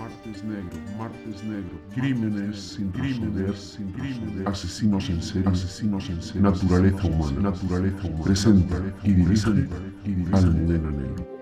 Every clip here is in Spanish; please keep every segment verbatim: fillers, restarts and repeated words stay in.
martes negro, martes negro, crímenes sin resolver, sin resolver, asesinos en serie, asesinos en serie, naturaleza humana, naturaleza humana, presenta y dirige Almudena Negro.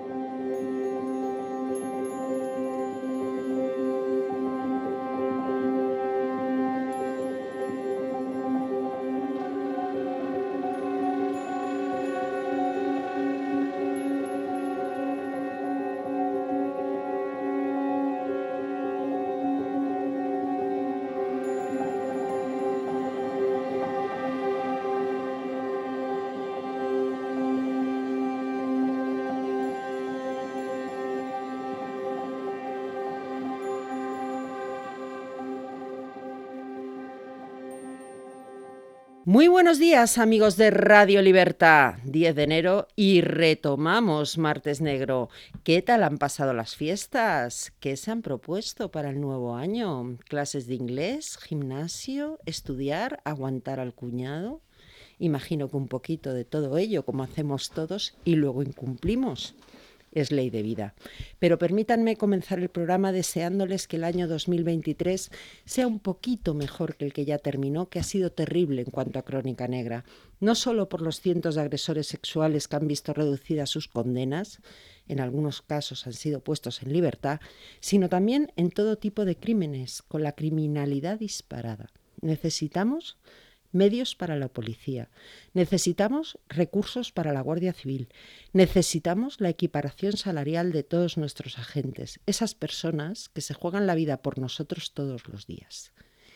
Muy buenos días, amigos de Radio Libertad, diez de enero y retomamos Martes Negro. ¿Qué tal han pasado las fiestas? ¿Qué se han propuesto para el nuevo año? ¿Clases de inglés, gimnasio, estudiar, aguantar al cuñado? Imagino que un poquito de todo ello, como hacemos todos, y luego incumplimos. Es ley de vida. Pero permítanme comenzar el programa deseándoles que el año dos mil veintitrés sea un poquito mejor que el que ya terminó, que ha sido terrible en cuanto a crónica negra. No solo por los cientos de agresores sexuales que han visto reducidas sus condenas, en algunos casos han sido puestos en libertad, sino también en todo tipo de crímenes, con la criminalidad disparada. Necesitamos medios para la policía, necesitamos recursos para la Guardia Civil, necesitamos la equiparación salarial de todos nuestros agentes, esas personas que se juegan la vida por nosotros todos los días.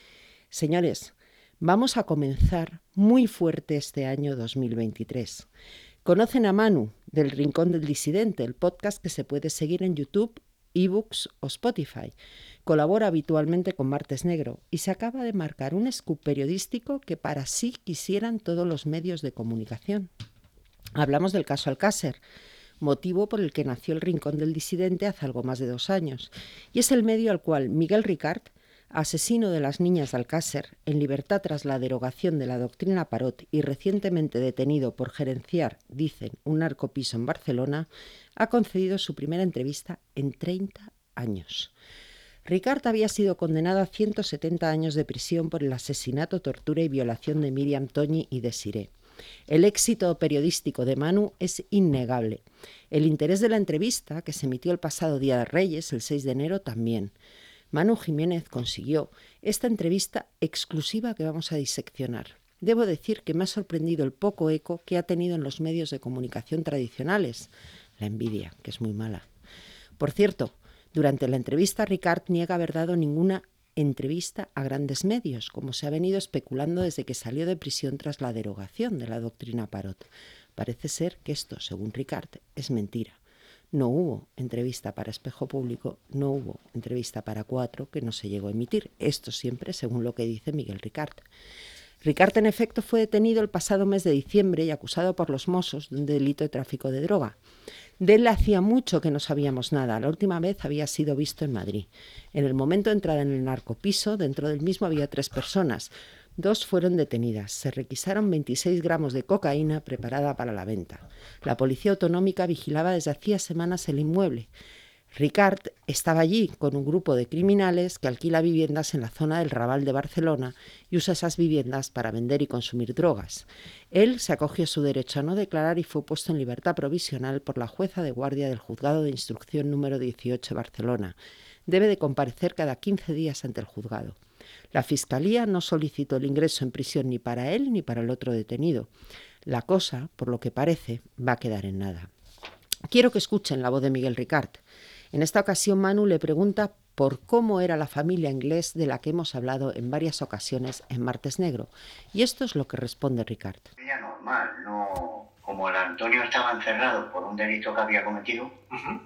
Señores, vamos a comenzar muy fuerte este año dos mil veintitrés. Conocen a Manu, del Rincón del Disidente, el podcast que se puede seguir en YouTube, eBooks o Spotify. Colabora habitualmente con Martes Negro y se acaba de marcar un scoop periodístico que para sí quisieran todos los medios de comunicación. Hablamos del caso Alcácer, motivo por el que nació el Rincón del Disidente hace algo más de dos años, y es el medio al cual Miguel Ricard, asesino de las niñas de Alcácer, en libertad tras la derogación de la doctrina Parot y recientemente detenido por gerenciar, dicen, un narcopiso en Barcelona, ha concedido su primera entrevista en treinta años. Ricard había sido condenado a ciento setenta años de prisión por el asesinato, tortura y violación de Míriam Toñi y Desiré. El éxito periodístico de Manu es innegable. El interés de la entrevista, que se emitió el pasado Día de Reyes, el seis de enero, también. Manu Jiménez consiguió esta entrevista exclusiva que vamos a diseccionar. Debo decir que me ha sorprendido el poco eco que ha tenido en los medios de comunicación tradicionales. La envidia, que es muy mala. Por cierto, durante la entrevista Ricard niega haber dado ninguna entrevista a grandes medios, como se ha venido especulando desde que salió de prisión tras la derogación de la doctrina Parot. Parece ser que esto, según Ricard, es mentira. No hubo entrevista para Espejo Público, no hubo entrevista para Cuatro, que no se llegó a emitir. Esto siempre según lo que dice Miguel Ricard. Ricard, en efecto, fue detenido el pasado mes de diciembre y acusado por los Mossos de un delito de tráfico de droga. De él hacía mucho que no sabíamos nada. La última vez había sido visto en Madrid. En el momento de entrada en el narcopiso, dentro del mismo había tres personas. Dos fueron detenidas. Se requisaron veintiséis gramos de cocaína preparada para la venta. La policía autonómica vigilaba desde hacía semanas el inmueble. Ricard estaba allí con un grupo de criminales que alquila viviendas en la zona del Raval de Barcelona y usa esas viviendas para vender y consumir drogas. Él se acogió a su derecho a no declarar y fue puesto en libertad provisional por la jueza de guardia del Juzgado de Instrucción número dieciocho de Barcelona. Debe de comparecer cada quince días ante el juzgado. La Fiscalía no solicitó el ingreso en prisión ni para él ni para el otro detenido. La cosa, por lo que parece, va a quedar en nada. Quiero que escuchen la voz de Miguel Ricard. En esta ocasión Manu le pregunta por cómo era la familia inglés de la que hemos hablado en varias ocasiones en Martes Negro. Y esto es lo que responde Ricard. Familia normal, no, como el Antonio estaba encerrado por un delito que había cometido, uh-huh.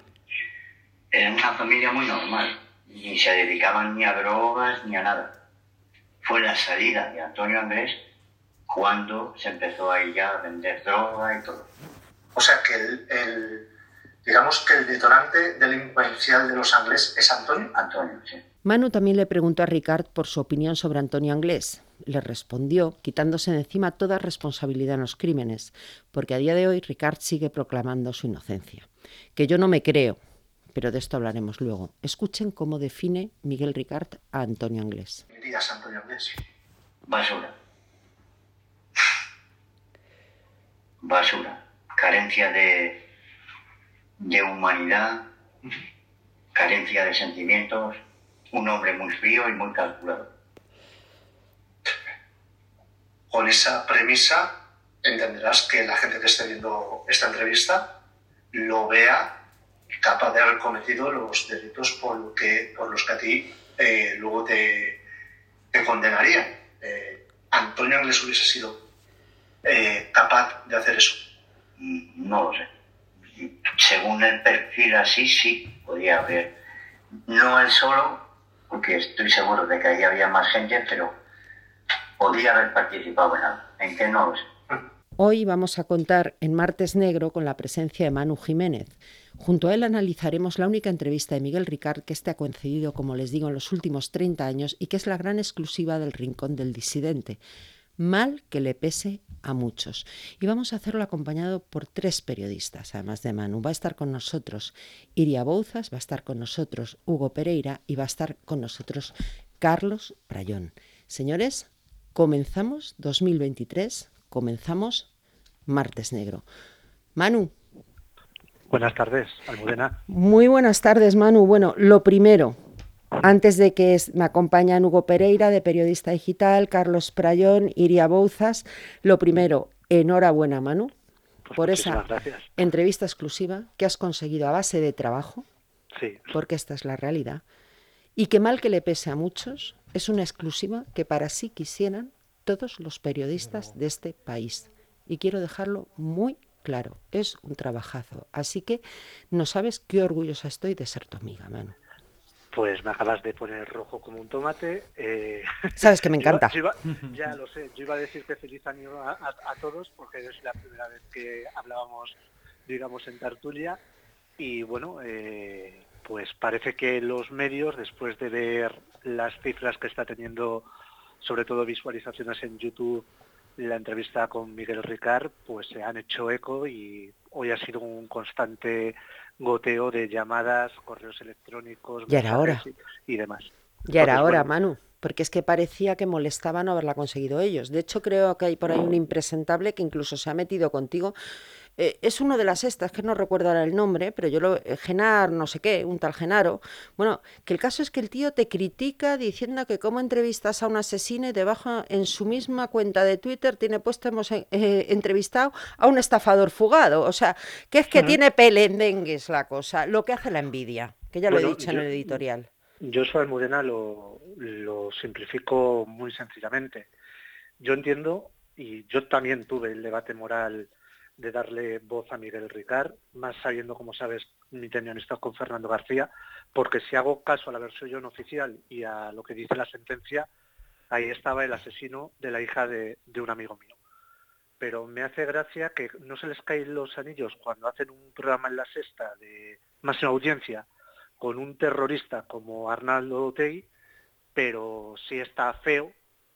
Era una familia muy normal. Ni se dedicaban ni a drogas ni a nada. Fue la salida de Antonio Anglés cuando se empezó ahí ya a vender droga y todo. O sea que el... el... digamos que el detonante delincuencial de los Anglés es Antonio. Antonio, sí. Manu también le preguntó a Ricard por su opinión sobre Antonio Anglés. Le respondió, quitándose de encima toda responsabilidad en los crímenes, porque a día de hoy Ricard sigue proclamando su inocencia. Que yo no me creo pero de esto hablaremos luego. Escuchen cómo define Miguel Ricart a Antonio Anglés. Dirías Antonio Anglés. Basura. Basura. Carencia de, de humanidad, carencia de sentimientos, un hombre muy frío y muy calculador. Con esa premisa entenderás que la gente que esté viendo esta entrevista lo vea capaz de haber cometido los delitos por, lo que, por los que a ti eh, luego te, te condenarían. Eh, Antonio Anglés hubiese sido eh, capaz de hacer eso. No lo sé. Según el perfil así, sí, podía haber. No él solo, porque estoy seguro de que ahí había más gente, pero podía haber participado en algo. ¿En qué? No lo sé. Hoy vamos a contar en Martes Negro con la presencia de Manu Jiménez. Junto a él analizaremos la única entrevista de Miguel Ricart que este ha concedido, como les digo, en los últimos treinta años y que es la gran exclusiva del Rincón del Disidente. Mal que le pese a muchos. Y vamos a hacerlo acompañado por tres periodistas, además de Manu. Va a estar con nosotros Iria Bouzas, va a estar con nosotros Hugo Pereira y va a estar con nosotros Carlos Prayón. Señores, comenzamos dos mil veintitrés, comenzamos Martes Negro. Manu. Buenas tardes, Almudena. Muy buenas tardes, Manu. Bueno, lo primero, antes de que me acompañen Hugo Pereira, de Periodista Digital, Carlos Prayón, Iria Bouzas, lo primero, enhorabuena, Manu, pues por esa gracias. entrevista exclusiva que has conseguido a base de trabajo, sí. porque esta es la realidad, y que mal que le pese a muchos, es una exclusiva que para sí quisieran todos los periodistas de este país. Y quiero dejarlo muy claro, es un trabajazo. Así que no sabes qué orgullosa estoy de ser tu amiga, Manu. Pues me acabas de poner rojo como un tomate. Eh... Sabes que me encanta. Yo iba, yo iba, ya lo sé, yo iba a decirte feliz año a, a, a todos porque es la primera vez que hablábamos, digamos, en tertulia. Y bueno, eh, pues parece que los medios, después de ver las cifras que está teniendo, sobre todo visualizaciones en YouTube, la entrevista con Miguel Ricart, pues se han hecho eco y hoy ha sido un constante goteo de llamadas, correos electrónicos, ya era hora y, y demás. Ya era hora, Manu, porque es que parecía que molestaba no haberla conseguido ellos. De hecho, creo que hay por ahí un impresentable que incluso se ha metido contigo. Eh, es uno de las estas, que no recuerdo ahora el nombre, pero yo lo... Genar, no sé qué, un tal Genaro. Bueno, que el caso es que el tío te critica diciendo que cómo entrevistas a un asesino y debajo en su misma cuenta de Twitter tiene puesto, hemos eh, entrevistado a un estafador fugado. O sea, que es que uh-huh. tiene pelendengues la cosa, lo que hace la envidia, que ya bueno, lo he dicho yo, en el editorial. Yo, soy Almudena, lo, lo simplifico muy sencillamente. Yo entiendo, y yo también tuve el debate moral de darle voz a Miguel Ricart, más sabiendo, como sabes, mi amistad con Fernando García, porque si hago caso a la versión oficial y a lo que dice la sentencia, ahí estaba el asesino de la hija de, de un amigo mío. Pero me hace gracia que no se les caen los anillos cuando hacen un programa en La Sexta de máxima audiencia con un terrorista como Arnaldo Otegi, pero sí está feo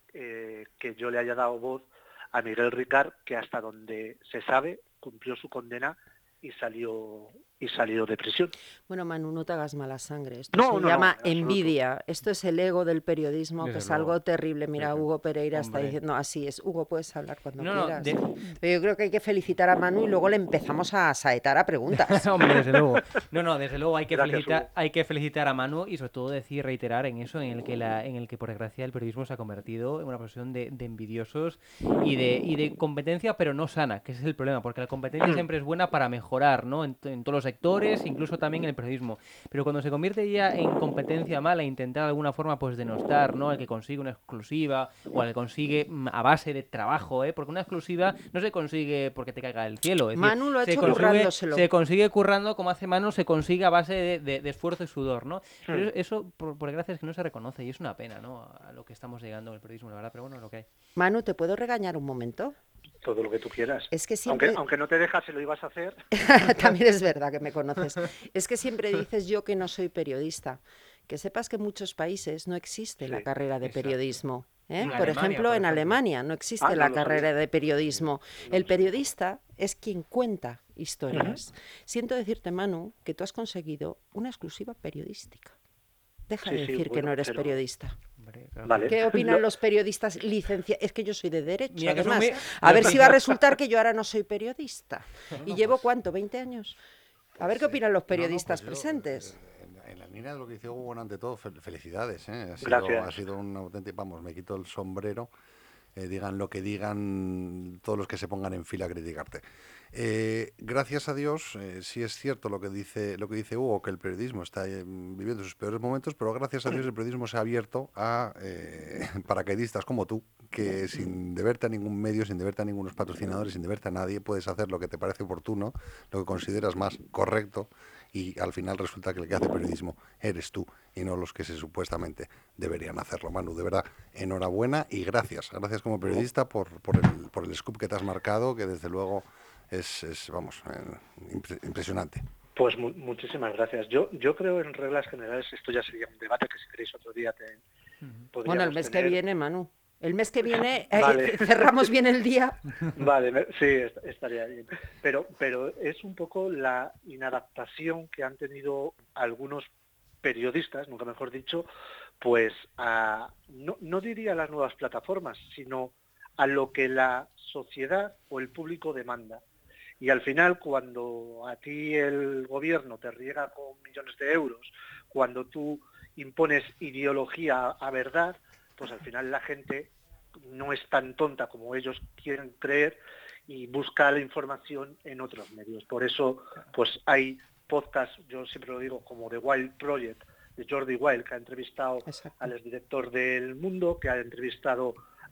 eh, que yo le haya dado voz a Miguel Ricart, que hasta donde se sabe cumplió su condena y salió y salió de prisión. Bueno, Manu, no te hagas mala sangre. Esto no, se no, llama no, envidia. Esto es el ego del periodismo, Desde que es luego. algo terrible. Mira, sí, Hugo Pereira hombre. está diciendo así es. Hugo, puedes hablar cuando no, quieras. No, de... Pero yo creo que hay que felicitar a Manu y luego le empezamos a saetar a preguntas. Hombre, desde luego. No, no, desde luego hay que Gracias, felicitar, Hugo. hay que felicitar a Manu y sobre todo decir, reiterar en eso, en el que la, en el que por desgracia el periodismo se ha convertido en una profesión de, de envidiosos y de, y de competencia, pero no sana, que ese es el problema, porque la competencia siempre es buena para mejorar, ¿no? En, en todos los sectores, incluso también en el periodismo, pero cuando se convierte ya en competencia mala, intentar de alguna forma pues denostar, ¿no? El que consigue una exclusiva o el que consigue a base de trabajo, ¿eh? Porque una exclusiva no se consigue porque te caiga del cielo. Es Manu decir, lo ha se hecho consigue, currándoselo. Se consigue currando, como hace Manu, se consigue a base de, de, de esfuerzo y sudor, ¿no? Pero eso, por, por desgracia, es que no se reconoce y es una pena, ¿no? A lo que estamos llegando en el periodismo, la verdad, pero bueno, lo que hay. Manu, ¿te puedo regañar un momento? Todo lo que tú quieras. Es que siempre... aunque, aunque no te dejas, si lo ibas a hacer. También es verdad que me conoces. Es que siempre dices yo que no soy periodista. Que sepas que en muchos países no existe sí, la carrera de exacto. periodismo. ¿eh? En Por Alemania, ejemplo, por en ejemplo. Alemania no existe Ah, no la lo carrera sabía. de periodismo. No El lo sabía. periodista es quien cuenta historias. Siento decirte, Manu, que tú has conseguido una exclusiva periodística. Deja Sí, de sí, decir que bueno, no eres pero- periodista. Hombre, claro. Vale. ¿Qué opinan Lo- los periodistas licenciados? Es que yo soy de derecho, Mira que son además. muy- A ver los si va a licenciados- resultar que yo ahora no soy periodista. ¿Y No, llevo pues- cuánto? ¿veinte años? A ver Pues, qué eh, opinan los no, no, periodistas pues yo, presentes. eh, en, en la línea de lo que dice Hugo, bueno, ante todo, fel- felicidades. ¿eh? Ha sido, Gracias. ha sido un auténtico, vamos, me quito el sombrero. Eh, digan lo que digan todos los que se pongan en fila a criticarte. Eh, gracias a Dios, eh, sí es cierto lo que dice lo que dice Hugo, que el periodismo está eh, viviendo sus peores momentos, pero gracias a Dios el periodismo se ha abierto a eh, paracaidistas como tú, que sin deberte a ningún medio, sin deberte a ningunos patrocinadores, sin deberte a nadie, puedes hacer lo que te parece oportuno, lo que consideras más correcto, y al final resulta que el que hace periodismo eres tú y no los que se supuestamente deberían hacerlo. Manu, de verdad, enhorabuena y gracias. Gracias como periodista por, por, el, por el scoop que te has marcado, que desde luego es, es vamos, eh, impre- impresionante. Pues mu- muchísimas gracias. Yo yo creo en reglas generales, esto ya sería un debate que si queréis otro día te podríamos Bueno, el mes que tener. viene, Manu. El mes que viene eh, Vale. cerramos bien el día. Vale, me- sí, est- estaría bien. Pero, pero es un poco la inadaptación que han tenido algunos periodistas, nunca mejor dicho, pues a, no, no diría a las nuevas plataformas, sino a lo que la sociedad o el público demanda. Y al final, cuando a ti el gobierno te riega con millones de euros, cuando tú impones ideología a verdad, pues al final la gente no es tan tonta como ellos quieren creer y busca la información en otros medios. Por eso, pues hay podcasts, yo siempre lo digo, como The Wild Project, de Jordi Wild, que ha entrevistado Exacto. al exdirector del Mundo, que ha entrevistado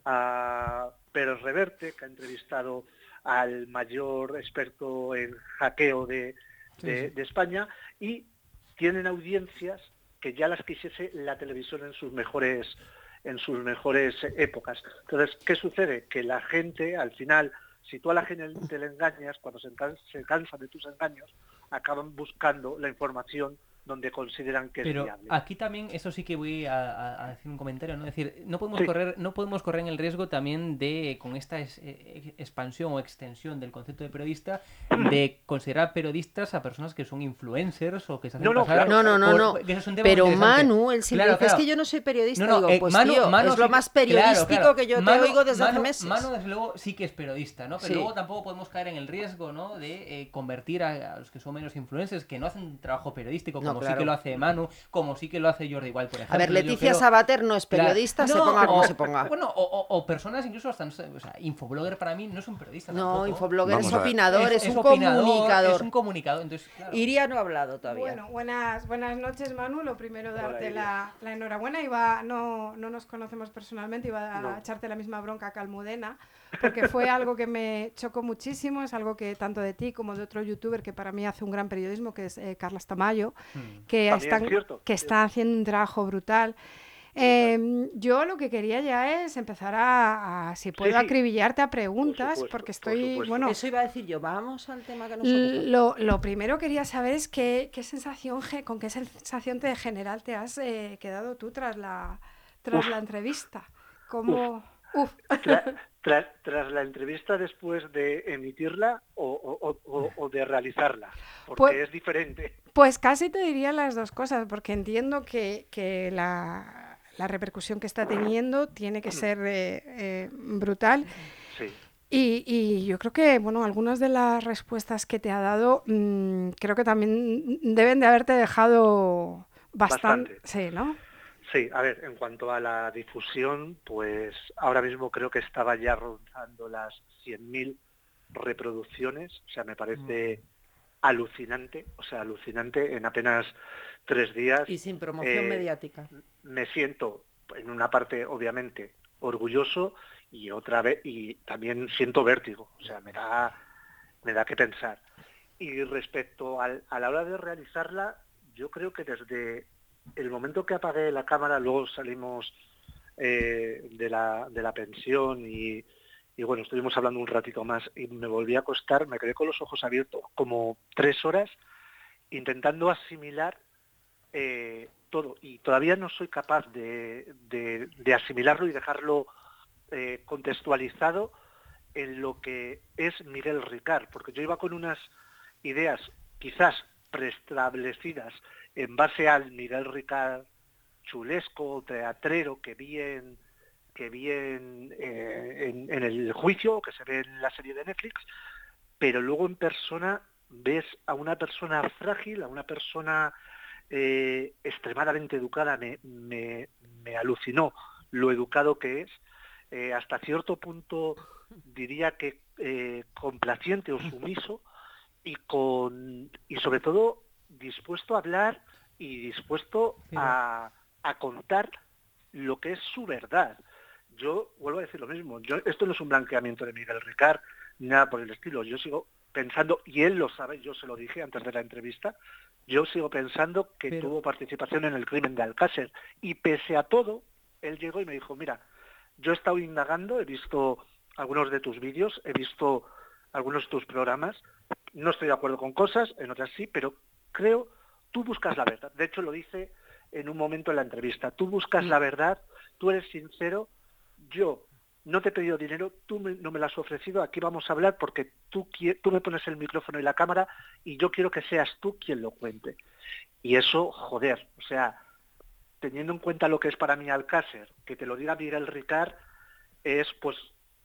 a Pérez Reverte, que ha entrevistado al mayor experto en hackeo de, de, de España, y tienen audiencias que ya las quisiese la televisión en sus mejores en sus mejores épocas. Entonces, ¿qué sucede? Que la gente, al final, si tú a la gente te le engañas, cuando se, can- se cansan de tus engaños, acaban buscando la información donde consideran que Pero es viable. aquí también, eso sí que voy a, a- a decir un comentario, ¿no? Es decir, no podemos Sí. correr, no podemos correr en el riesgo también de, con esta es- eh, expansión o extensión del concepto de periodista, de considerar periodistas a personas que son influencers o que se hacen No, no, pasar. claro, No, no, no, por- no. que eso es un tema muy Pero interesante. Manu, él siempre Claro, dice, es claro. que yo no soy periodista. No, no, Digo, eh, pues Manu- tío, Manu es sí lo que- más claro, periodístico claro. que yo Manu- te oigo desde Manu- hace meses. Manu, desde luego, sí que es periodista, ¿no? Pero Sí. luego tampoco podemos caer en el riesgo, ¿no? De eh, convertir a, a los que son menos influencers, que no hacen trabajo periodístico, No, como sí claro. que lo hace Manu, como sí que lo hace Jordi Wild, por ejemplo. A ver, Yo Leticia creo- Sabater no es Claro. periodista, se No, ponga como o- se ponga. Bueno, o, o- o personas incluso hasta, no sé, o sea, infoblogger para mí no es un periodista No, tampoco. infoblogger Vamos es a ver. opinador, es, un opinador, comunicador. Es un comunicador, entonces, claro. Iria no ha hablado todavía. Bueno, buenas, buenas noches, Manu. Lo primero, Hola, darte Iria. la, la enhorabuena. Iba, no, no nos conocemos personalmente, iba a No. echarte la misma bronca que Almudena, porque fue algo que me chocó muchísimo. Es algo que tanto de ti como de otro youtuber que para mí hace un gran periodismo, que es eh, Carlas Tamayo, Hmm. que, También, están, cierto, que cierto. está haciendo un trabajo brutal. Eh, yo lo que quería ya es empezar a, a si puedo, sí. acribillarte a preguntas, supuesto, porque por estoy, supuesto. bueno, Eso iba a decir yo, vamos al tema que nos ocupa. lo, lo primero quería saber es qué, qué sensación, ge- con qué sensación te general te has eh, quedado tú tras la, tras Uf. la entrevista. ¿Cómo? Uf. Tra- tra- tras la entrevista después de emitirla o, o- o- o- o de realizarla, porque Pues- es diferente. Pues casi te diría las dos cosas, porque entiendo que, que la, la repercusión que está teniendo tiene que ser eh, eh, brutal. Sí. Y, y yo creo que, bueno, algunas de las respuestas que te ha dado, mm, creo que también deben de haberte dejado bastante. Bastante. Sí, ¿no? Sí, a ver, en cuanto a la difusión, pues ahora mismo creo que estaba ya rozando las cien mil reproducciones, o sea, me parece alucinante, o sea, alucinante en apenas tres días. Y sin promoción eh, mediática. Me siento, en una parte, obviamente, orgulloso y otra vez, y también siento vértigo, o sea, me da, me da que pensar. Y respecto al, a la hora de realizarla, yo creo que desde el momento que apagué la cámara, luego salimos eh, de, la, de la pensión y, y bueno, estuvimos hablando un ratito más y me volví a acostar, me quedé con los ojos abiertos como tres horas intentando asimilar eh, todo. Y todavía no soy capaz de, de, de asimilarlo y dejarlo eh, contextualizado en lo que es Miguel Ricard, porque yo iba con unas ideas quizás preestablecidas en base al Miguel Ricard chulesco, teatrero que vi en, que vi en, eh, en, en el juicio, que se ve en la serie de Netflix, pero luego en persona ves a una persona frágil, a una persona eh, extremadamente educada. Me, me, me alucinó lo educado que es, eh, hasta cierto punto diría que eh, complaciente o sumiso, y con y sobre todo dispuesto a hablar y dispuesto a, a contar lo que es su verdad. Yo vuelvo a decir lo mismo, yo, esto no es un blanqueamiento de Miguel Ricard, ni nada por el estilo. Yo sigo pensando, y él lo sabe, yo se lo dije antes de la entrevista, yo sigo pensando que Pero... tuvo participación en el crimen de Alcácer, y pese a todo, él llegó y me dijo, mira, yo he estado indagando, he visto algunos de tus vídeos, he visto algunos de tus programas, no estoy de acuerdo con cosas, en otras sí, pero creo, tú buscas la verdad. De hecho, lo dice en un momento en la entrevista, tú buscas la verdad, tú eres sincero, yo no te he pedido dinero, tú me, no me lo has ofrecido, aquí vamos a hablar porque tú, tú me pones el micrófono y la cámara y yo quiero que seas tú quien lo cuente. Y eso, joder, o sea, teniendo en cuenta lo que es para mí Alcácer, que te lo diga Miguel Ricard, es pues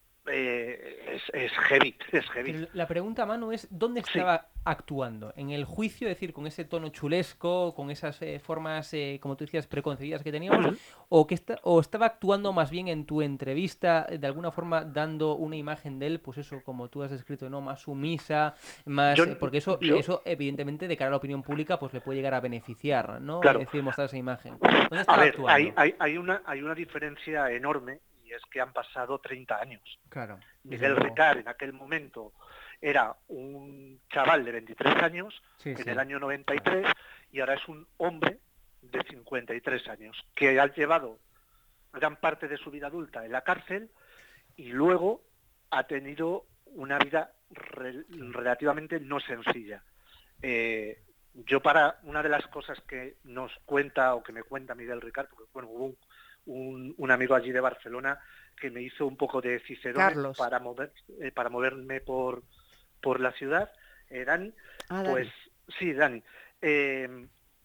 eh, es, es heavy, es heavy. Pero la pregunta, Manu, es ¿dónde estaba sí. actuando? ¿En el juicio, es decir, con ese tono chulesco, con esas eh, formas, eh, como tú decías, preconcebidas que teníamos? Uh-huh. ¿O, que está, ¿O estaba actuando más bien en tu entrevista, de alguna forma dando una imagen de él, pues eso, como tú has descrito, ¿no? Más sumisa, más... Yo, eh, porque eso, yo... eso, evidentemente, de cara a la opinión pública, pues le puede llegar a beneficiar, ¿no? Claro. Es decir, mostrar esa imagen. ¿Dónde estaba a ver, actuando? Hay, hay, hay, una, hay una diferencia enorme, y es que han pasado treinta años. Claro. Miguel Ricard en aquel momento era un chaval de veintitrés años, sí, en sí. el año noventa y tres, y ahora es un hombre de cincuenta y tres años, que ha llevado gran parte de su vida adulta en la cárcel y luego ha tenido una vida re relativamente no sencilla. Eh, yo para una de las cosas que nos cuenta o que me cuenta Miguel Ricard, porque bueno, hubo un, un, un amigo allí de Barcelona que me hizo un poco de Cicerone para mover eh, para moverme por por la ciudad, eh, Dani, ah, pues Dani. sí, Dani. Eh,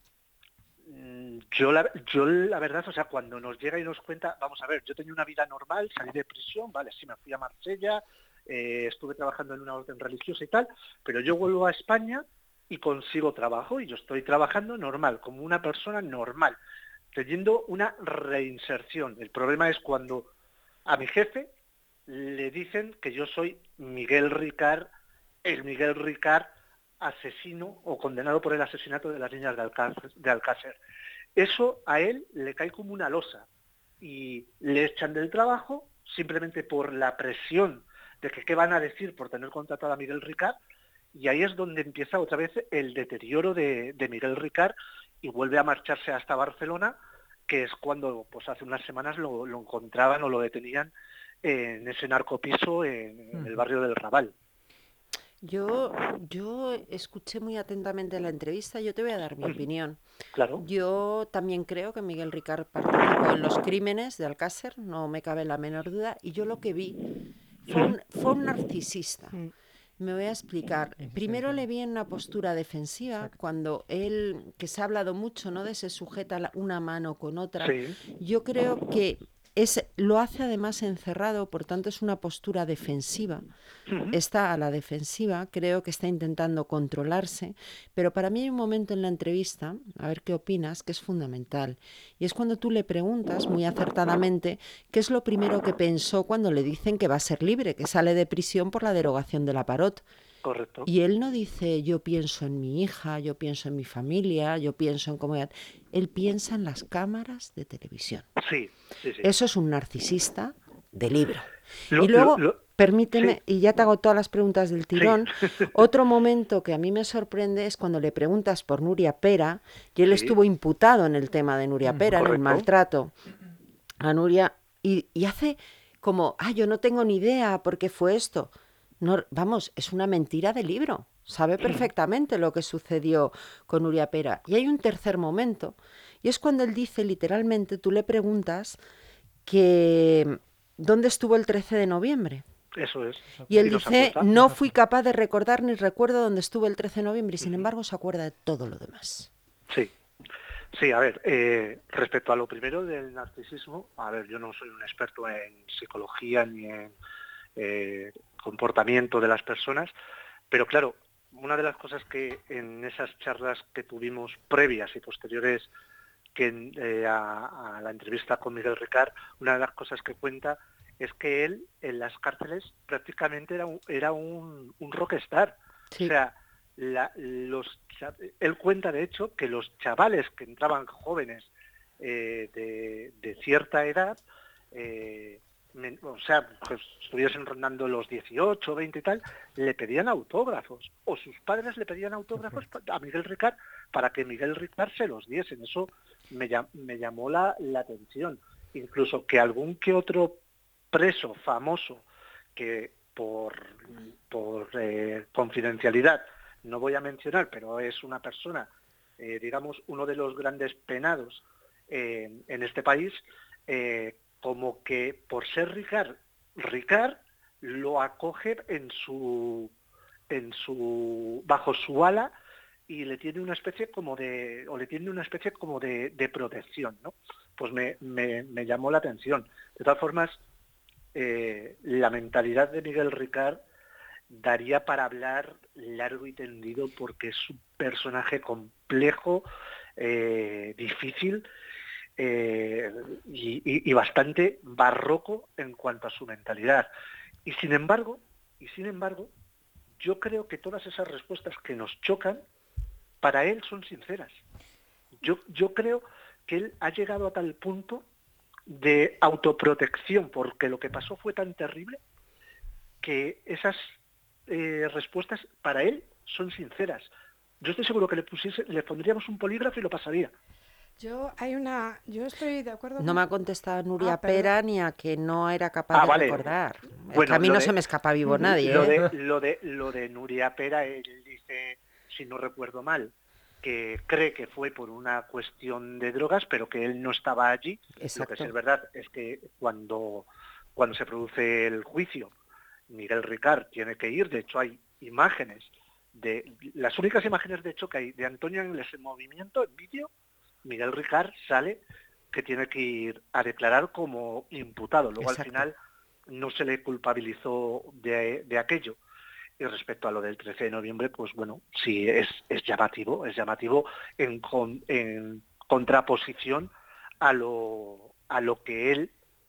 yo la yo la verdad, o sea, cuando nos llega y nos cuenta, vamos a ver, yo tenía una vida normal, salí de prisión, vale, sí me fui a Marsella, eh, estuve trabajando en una orden religiosa y tal, pero yo vuelvo a España y consigo trabajo y yo estoy trabajando normal, como una persona normal, teniendo una reinserción. El problema es cuando a mi jefe le dicen que yo soy Miguel Ricard, el Miguel Ricard asesino o condenado por el asesinato de las niñas de Alcácer, de Alcácer. Eso a él le cae como una losa y le echan del trabajo simplemente por la presión de que qué van a decir por tener contratado a Miguel Ricard, y ahí es donde empieza otra vez el deterioro de, de Miguel Ricard y vuelve a marcharse hasta Barcelona, que es cuando pues hace unas semanas lo, lo encontraban o lo detenían en ese narcopiso en, en el barrio del Raval. Yo, yo escuché muy atentamente la entrevista, yo te voy a dar mi opinión. Claro. Yo también creo que Miguel Ricard participó en los crímenes de Alcácer, no me cabe la menor duda, y yo lo que vi fue un, fue un narcisista. Me voy a explicar. Primero le vi en una postura defensiva. Exacto. Cuando él, que se ha hablado mucho, ¿no?, de se sujeta una mano con otra. Sí. Yo creo que es, lo hace además encerrado, por tanto es una postura defensiva. Uh-huh. Está a la defensiva, creo que está intentando controlarse, pero para mí hay un momento en la entrevista, a ver qué opinas, que es fundamental. Y es cuando tú le preguntas, muy acertadamente, qué es lo primero que pensó cuando le dicen que va a ser libre, que sale de prisión por la derogación de la Parot. Correcto. Y él no dice, yo pienso en mi hija, yo pienso en mi familia, yo pienso en cómo... Él piensa en las cámaras de televisión. Sí, sí, sí. Eso es un narcisista de libro. Lo, y luego, lo, lo, permíteme, sí. y ya te hago todas las preguntas del tirón, sí. Otro momento que a mí me sorprende es cuando le preguntas por Nuria Pera, y él sí. estuvo imputado en el tema de Nuria Pera, Correcto. en el maltrato a Nuria, y, y hace como, ah, yo no tengo ni idea por qué fue esto. No, vamos, es una mentira de libro. sabe perfectamente lo que sucedió con Nuria Pera. Y hay un tercer momento, y es cuando él dice literalmente, tú le preguntas que ¿dónde estuvo el trece de noviembre? Eso es. Y él ¿Y no se dice, acuerda? no fui capaz de recordar ni recuerdo dónde estuvo el trece de noviembre, y sin embargo se acuerda de todo lo demás. Sí. Sí, a ver, eh, respecto a lo primero del narcisismo, a ver, yo no soy un experto en psicología ni en eh, comportamiento de las personas, pero claro, una de las cosas que en esas charlas que tuvimos previas y posteriores que eh, a, a la entrevista con Miguel Ricard, una de las cosas que cuenta es que él en las cárceles prácticamente era un, era un, un rockstar. Sí. O sea, la, los, él cuenta de hecho que los chavales que entraban jóvenes eh, de, de cierta edad, eh, me, o sea, pues estuviesen rondando los dieciocho, veinte y tal, le pedían autógrafos, o sus padres le pedían autógrafos a Miguel Ricard para que Miguel Ricard se los diesen. Eso me, me llamó la, la atención. Incluso que algún que otro preso famoso que por, por eh, confidencialidad no voy a mencionar, pero es una persona, eh, digamos, uno de los grandes penados eh, en este país, eh, como que por ser Ricard, Ricard lo acoge en su, en su, bajo su ala y le tiene una especie como de, o le tiene una especie como de, de protección, ¿no? Pues me, me, me llamó la atención. De todas formas, eh, la mentalidad de Miguel Ricard daría para hablar largo y tendido porque es un personaje complejo, eh, difícil eh, y, y, y bastante barroco en cuanto a su mentalidad. Y sin embargo, y sin embargo, yo creo que todas esas respuestas que nos chocan, para él son sinceras. Yo, yo creo que él ha llegado a tal punto de autoprotección, porque lo que pasó fue tan terrible que esas eh, respuestas para él son sinceras. Yo estoy seguro que le pusiese, le pondríamos un polígrafo y lo pasaría. Yo hay una, yo estoy de acuerdo. No con... me ha contestado Nuria ah, Pera ni a que no era capaz ah, de vale. recordar. Bueno, es que a mí no de, se me escapa vivo nadie. Lo, ¿eh? de, lo, de, lo de Nuria Pera, él dice, si no recuerdo mal, que cree que fue por una cuestión de drogas, pero que él no estaba allí. Exacto. Lo que sí es verdad es que cuando, cuando se produce el juicio, Miguel Ricard tiene que ir. De hecho, hay imágenes, de las únicas imágenes de hecho que hay de Antonio en ese movimiento, en vídeo, Miguel Ricard sale que tiene que ir a declarar como imputado. Luego Exacto. Al final no se le culpabilizó de, de aquello. Y respecto a lo del trece de noviembre, pues bueno, sí, es, es llamativo, es llamativo en, con, en contraposición a lo, a lo que él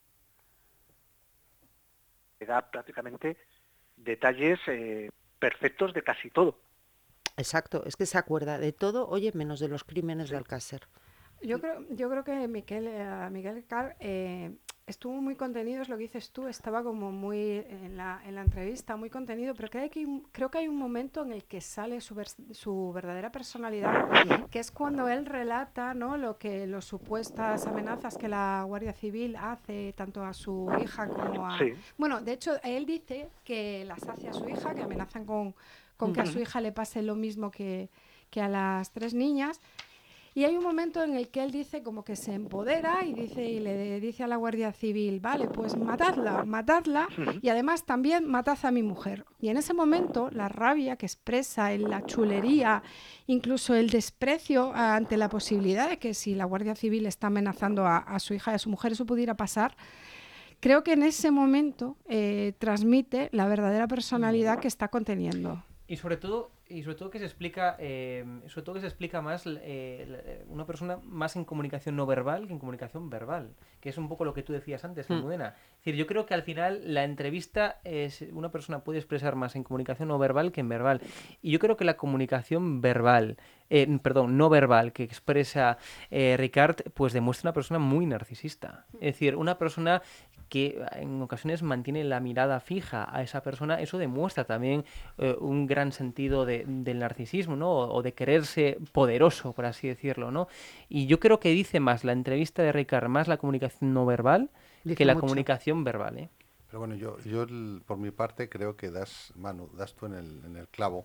da prácticamente detalles eh, perfectos de casi todo. Exacto, es que se acuerda de todo, oye, menos de los crímenes sí. de Alcácer. Yo creo, yo creo que Miquel, uh, Miguel Ricard eh, estuvo muy contenido, es lo que dices tú, estaba como muy en la, en la entrevista, muy contenido, pero creo que, hay, creo que hay un momento en el que sale su, vers- su verdadera personalidad, que es cuando él relata, ¿no?, lo que las supuestas amenazas que la Guardia Civil hace tanto a su hija como a... Sí. Bueno, de hecho, él dice que las hace a su hija, que amenazan con, con que a su hija le pase lo mismo que, que a las tres niñas. Y hay un momento en el que él dice como que se empodera y dice y le dice a la Guardia Civil, vale, pues matadla, matadla y además también matad a mi mujer. Y en ese momento la rabia que expresa, en la chulería, incluso el desprecio ante la posibilidad de que si la Guardia Civil está amenazando a, a su hija y a su mujer eso pudiera pasar, creo que en ese momento eh, transmite la verdadera personalidad que está conteniendo. Y sobre todo, y sobre todo que se explica, eh, sobre todo que se explica más eh, una persona más en comunicación no verbal que en comunicación verbal, que es un poco lo que tú decías antes, Almudena. Mm. Es decir, yo creo que al final la entrevista es una persona puede expresar más en comunicación no verbal que en verbal. Y yo creo que la comunicación verbal, eh, perdón, no verbal que expresa eh, Ricard, pues demuestra una persona muy narcisista. Es decir, una persona que en ocasiones mantiene la mirada fija a esa persona, eso demuestra también eh, un gran sentido de, del narcisismo, ¿no? O, o de quererse poderoso, por así decirlo, ¿no? Y yo creo que dice más la entrevista de Ricard, más la comunicación no verbal, dice que la mucho. comunicación verbal, ¿eh? Pero bueno, yo, yo por mi parte creo que das, Manu, das tú en el, en el clavo.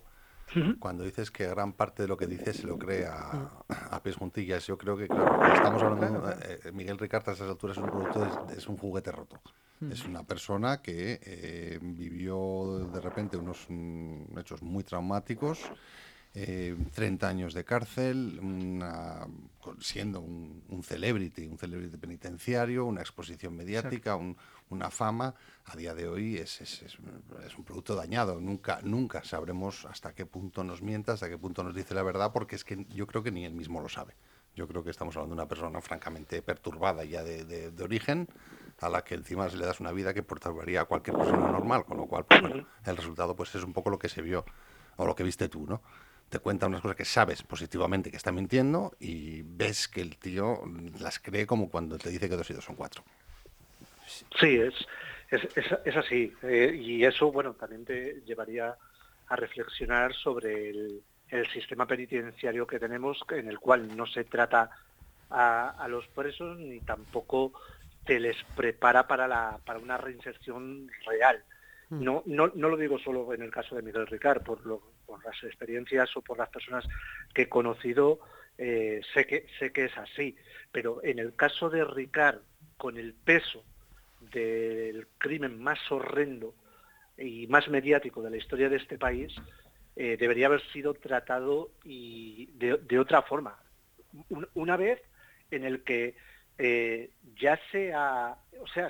Uh-huh. Cuando dices que gran parte de lo que dices se lo cree a, a pies juntillas, yo creo que, claro, estamos hablando, eh, Miguel Ricart a esas alturas es un producto, es, es un juguete roto. Uh-huh. Es una persona que eh, vivió de repente unos mm, hechos muy traumáticos, eh, treinta años de cárcel, una, siendo un, un celebrity, un celebrity penitenciario, una exposición mediática, un, una fama. A día de hoy es, es, es, es un producto dañado. Nunca, nunca sabremos hasta qué punto nos mienta, hasta qué punto nos dice la verdad, porque es que yo creo que ni él mismo lo sabe. Yo creo que estamos hablando de una persona francamente perturbada ya de, de, de origen, a la que encima le das una vida que perturbaría a cualquier persona normal, con lo cual, pues, bueno, el resultado pues es un poco lo que se vio, o lo que viste tú, ¿no? Te cuenta unas cosas que sabes positivamente que está mintiendo y ves que el tío las cree como cuando te dice que dos y dos son cuatro. Sí, es, es, es, es así. Eh, y eso, bueno, también te llevaría a reflexionar sobre el, el sistema penitenciario que tenemos, en el cual no se trata a, a los presos ni tampoco te les prepara para, la, para una reinserción real. No, no, no lo digo solo en el caso de Miguel Ricart, por, lo, por las experiencias o por las personas que he conocido, eh, sé que, sé que es así. Pero en el caso de Ricart, con el peso del crimen más horrendo y más mediático de la historia de este país, eh, debería haber sido tratado y de, de otra forma. Un, una vez en el que eh, ya sea, o sea,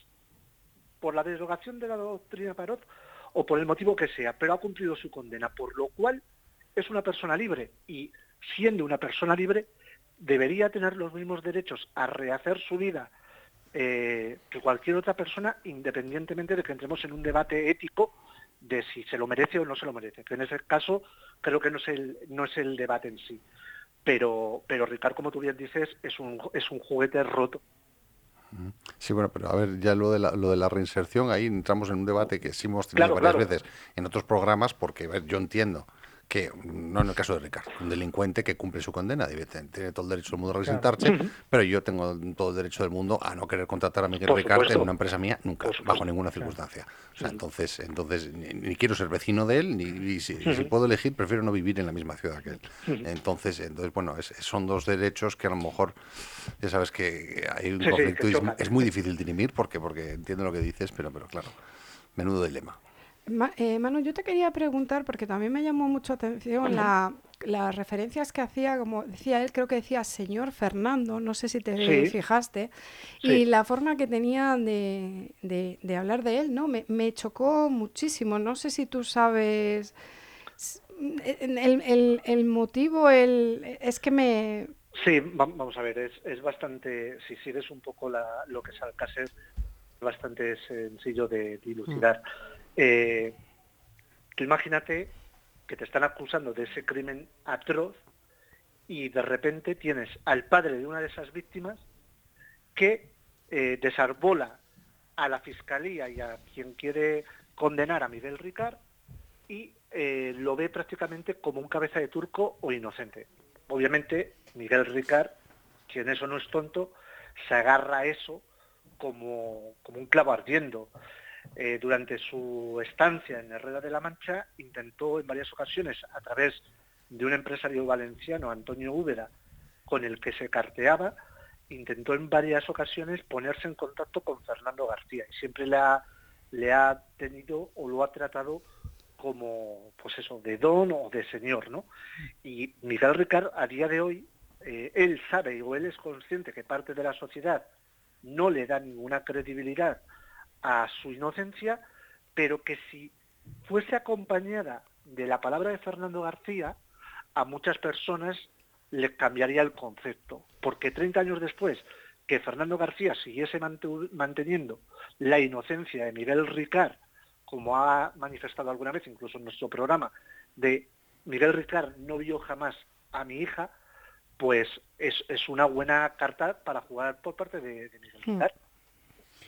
por la derogación de la doctrina Parot o por el motivo que sea, pero ha cumplido su condena, por lo cual es una persona libre y, siendo una persona libre, debería tener los mismos derechos a rehacer su vida eh, que cualquier otra persona, independientemente de que entremos en un debate ético de si se lo merece o no se lo merece, que en ese caso creo que no es el, no es el debate en sí. Pero, pero Ricart, como tú bien dices, es un, es un juguete roto. Sí, bueno, pero a ver, ya lo de la, lo de la reinserción, ahí entramos en un debate que sí hemos tenido claro, varias claro. veces en otros programas, porque a ver, yo entiendo que, no en el caso de Ricart, un delincuente que cumple su condena, tiene todo el derecho del mundo a reinsertarse, claro. pero yo tengo todo el derecho del mundo a no querer contratar a Miguel Ricart en una empresa mía nunca, bajo ninguna circunstancia. Claro. O sea, entonces, entonces ni, ni quiero ser vecino de él, ni, ni si, uh-huh. si puedo elegir, prefiero no vivir en la misma ciudad que él. Uh-huh. Entonces, entonces bueno, es, son dos derechos que a lo mejor, ya sabes que hay un sí, conflicto sí, que y es, es muy difícil dirimir, porque, porque entiendo lo que dices, pero, pero claro, menudo dilema. Ma, eh, Manu, yo te quería preguntar, porque también me llamó mucho atención la, las referencias que hacía, como decía él, creo que decía señor Fernando, no sé si te sí. fijaste, sí. y la forma que tenía de, de, de hablar de él, ¿no? Me, me chocó muchísimo, no sé si tú sabes el, el, el motivo, el, es que me... Sí, vamos a ver, es, es bastante, si sigues un poco la, lo que es Alcácer, es bastante sencillo de dilucidar. Mm. Eh, tú imagínate que te están acusando de ese crimen atroz y de repente tienes al padre de una de esas víctimas que eh, desarbola a la fiscalía y a quien quiere condenar a Miguel Ricart y eh, lo ve prácticamente como un cabeza de turco o inocente. Obviamente Miguel Ricart, quien eso no es tonto, se agarra a eso como, como un clavo ardiendo. Eh, durante su estancia en Herrera de la Mancha intentó en varias ocasiones, a través de un empresario valenciano, Antonio Úbeda, con el que se carteaba, intentó en varias ocasiones ponerse en contacto con Fernando García y siempre le ha, le ha tenido o lo ha tratado como, pues eso, de don o de señor, ¿no? Y Miguel Ricart, a día de hoy, eh, él sabe o él es consciente que parte de la sociedad no le da ninguna credibilidad a su inocencia, pero que si fuese acompañada de la palabra de Fernando García, a muchas personas les cambiaría el concepto, porque treinta años después que Fernando García siguiese manteniendo la inocencia de Miguel Ricart, como ha manifestado alguna vez, incluso en nuestro programa, de Miguel Ricart no vio jamás a mi hija, pues es, es una buena carta para jugar por parte de, de Miguel Ricart.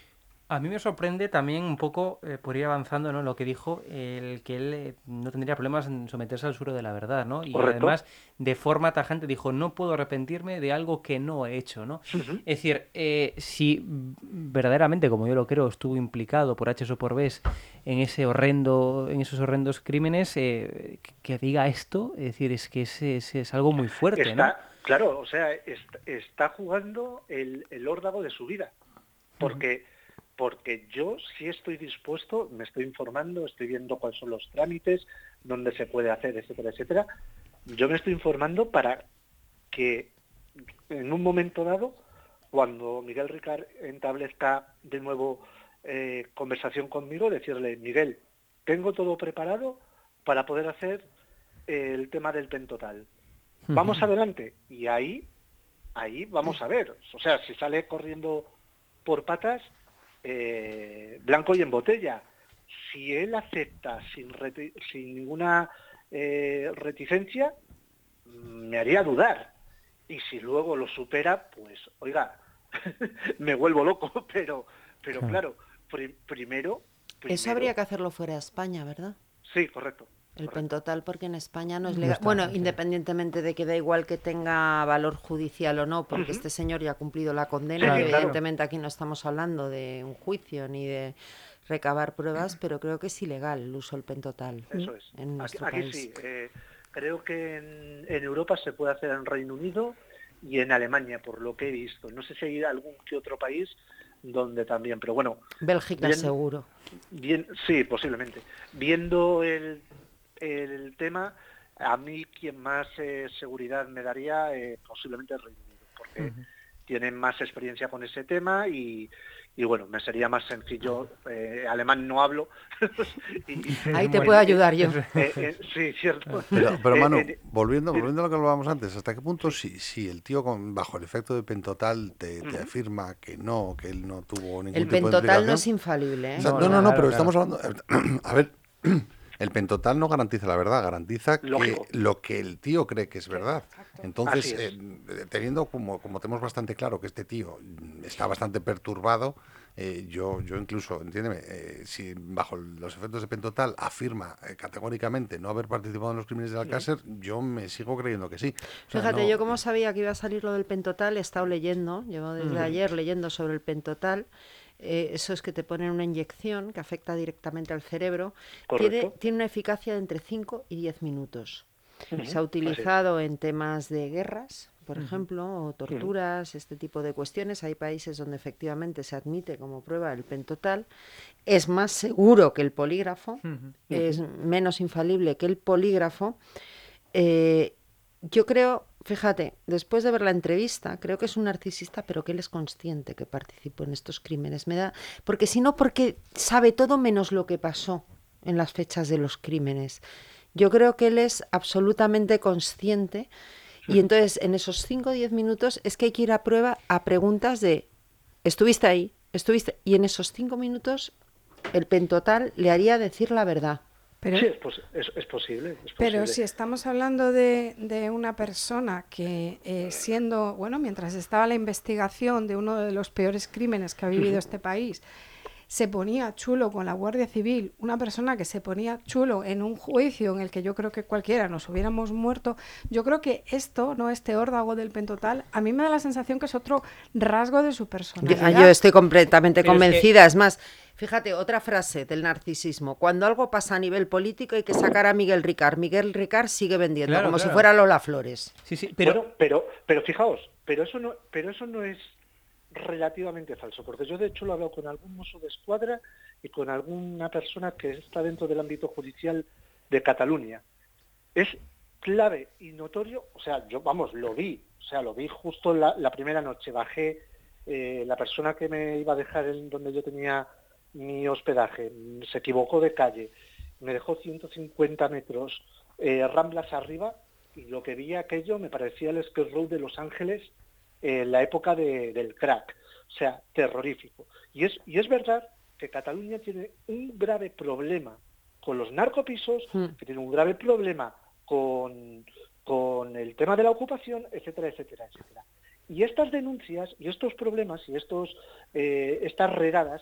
A mí me sorprende también un poco, eh, por ir avanzando, ¿no?, lo que dijo, el que él eh, no tendría problemas en someterse al suelo de la verdad, ¿no? Y Correcto. además, de forma tajante, dijo, no puedo arrepentirme de algo que no he hecho, ¿no? Uh-huh. Es decir, eh, si verdaderamente, como yo lo creo, estuvo implicado por H o por B en ese horrendo, en esos horrendos crímenes, eh, que, que diga esto, es decir, es que es, es, es algo muy fuerte, está, ¿no? Claro, o sea, está, está jugando el, el órdago de su vida, porque... Uh-huh. Porque yo sí estoy dispuesto, me estoy informando, estoy viendo cuáles son los trámites, dónde se puede hacer, etcétera, etcétera. Yo me estoy informando para que en un momento dado, cuando Miguel Ricard establezca de nuevo eh, conversación conmigo, decirle, Miguel, tengo todo preparado para poder hacer el tema del pentotal. Vamos uh-huh. adelante. Y ahí, ahí vamos a ver. O sea, si sale corriendo por patas... Eh, blanco y en botella. Si él acepta sin, reti- sin ninguna eh, reticencia, me haría dudar. Y si luego lo supera, pues, oiga, me vuelvo loco. Pero, pero claro, pri- primero, primero... Eso habría que hacerlo fuera de España, ¿verdad? Sí, correcto. El correcto. pentotal, porque en España no es legal. No está, bueno, no independientemente de que da igual que tenga valor judicial o no, porque uh-huh. este señor ya ha cumplido la condena. Sí, y claro. evidentemente aquí no estamos hablando de un juicio ni de recabar pruebas, pero creo que es ilegal el uso del pentotal. Eso es. En nuestro aquí, aquí país. sí. Eh, creo que en, en Europa se puede hacer en Reino Unido y en Alemania, por lo que he visto. No sé si hay algún que otro país donde también, pero bueno. Bélgica bien, seguro. Bien, sí, posiblemente. Viendo el, el tema, a mí quien más eh, seguridad me daría eh, posiblemente el Reino Unido, porque uh-huh. tienen más experiencia con ese tema y, y bueno, me sería más sencillo. Eh, alemán no hablo. y, y, Ahí te bueno, puedo ayudar yo. Eh, eh, sí, cierto. Pero, pero Manu, eh, eh, volviendo, volviendo a lo que hablábamos antes, ¿hasta qué punto si, si el tío con, bajo el efecto del pentotal te, te uh-huh. afirma que no, que él no tuvo ningún el tipo de pentotal implicación? no es infalible, ¿eh? O sea, no, no, no, no, pero claro. estamos hablando... A ver... El pentotal no garantiza la verdad, garantiza que lo que el tío cree que es verdad. Entonces, es. eh, teniendo como, como tenemos bastante claro que este tío está bastante perturbado, eh, yo, yo incluso, entiéndeme, eh, si bajo los efectos de pentotal afirma eh, categóricamente no haber participado en los crímenes de Alcácer, sí. yo me sigo creyendo que sí. O sea, Fíjate, no... yo como sabía que iba a salir lo del pentotal, he estado leyendo, llevo desde uh-huh. ayer leyendo sobre el pentotal. Eh, eso es que te ponen una inyección que afecta directamente al cerebro. Tiene, tiene una eficacia de entre cinco y diez minutos. Uh-huh. Se ha utilizado en temas de guerras, por uh-huh. ejemplo, o torturas, uh-huh. este tipo de cuestiones. Hay países donde efectivamente se admite como prueba el pentotal. Es más seguro que el polígrafo, uh-huh. es menos infalible que el polígrafo. Eh, yo creo... Fíjate, después de ver la entrevista, creo que es un narcisista, pero que él es consciente que participó en estos crímenes. Me da, porque si no, porque sabe todo menos lo que pasó en las fechas de los crímenes. Yo creo que él es absolutamente consciente y entonces en esos cinco o diez minutos es que hay que ir a prueba a preguntas de ¿estuviste ahí? ¿Estuviste? Y en esos cinco minutos el pentotal le haría decir la verdad. Pero, sí, es, pos- es, es, posible, es posible. Pero si estamos hablando de, de una persona que eh, siendo, bueno, mientras estaba la investigación de uno de los peores crímenes que ha vivido uh-huh. este país, se ponía chulo con la Guardia Civil, una persona que se ponía chulo en un juicio en el que yo creo que cualquiera nos hubiéramos muerto, yo creo que esto, no este órdago del pentotal, a mí me da la sensación que es otro rasgo de su personalidad. Yo, yo estoy completamente Pero convencida, es, que... es más, fíjate, otra frase del narcisismo, cuando algo pasa a nivel político hay que sacar a Miguel Ricard, Miguel Ricard sigue vendiendo, claro, como claro. si fuera Lola Flores. Sí, sí, pero... Bueno, pero, pero fijaos, pero eso no, pero eso no es relativamente falso, porque yo de hecho lo he hablado con algún mozo de escuadra y con alguna persona que está dentro del ámbito judicial de Cataluña. Es clave y notorio, o sea, yo, vamos, lo vi, o sea, lo vi justo la, la primera noche, bajé, eh, la persona que me iba a dejar en donde yo tenía mi hospedaje, se equivocó de calle, me dejó ciento cincuenta metros, eh, Ramblas arriba, y lo que vi aquello me parecía el Skid Row de Los Ángeles, en eh, la época de, del crack, o sea, terrorífico. Y es, y es verdad que Cataluña tiene un grave problema con los narcopisos, mm. que tiene un grave problema con, con el tema de la ocupación, etcétera, etcétera, etcétera. Y estas denuncias, y estos problemas, y estos eh, estas redadas,